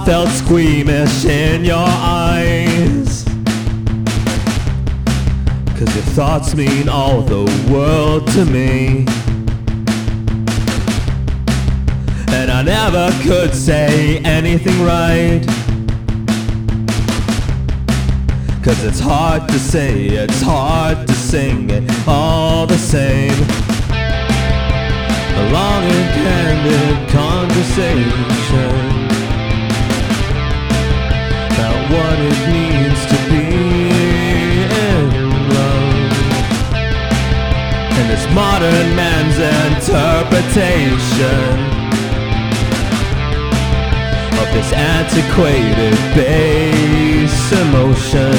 felt squeamish in your eyes, 'cause your thoughts mean all the world to me. And I never could say anything right, 'cause it's hard to say, it's hard to sing it all the same. A long and candid conversation about what it means to be in love, and this modern man's interpretation of this antiquated base emotion.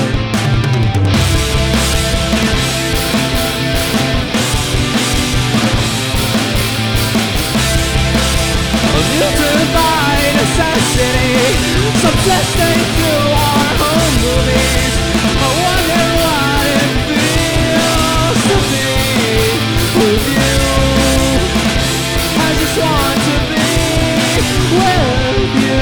By necessity, some testing through our home movies. I wonder what it feels to be with you. I just want to be with you.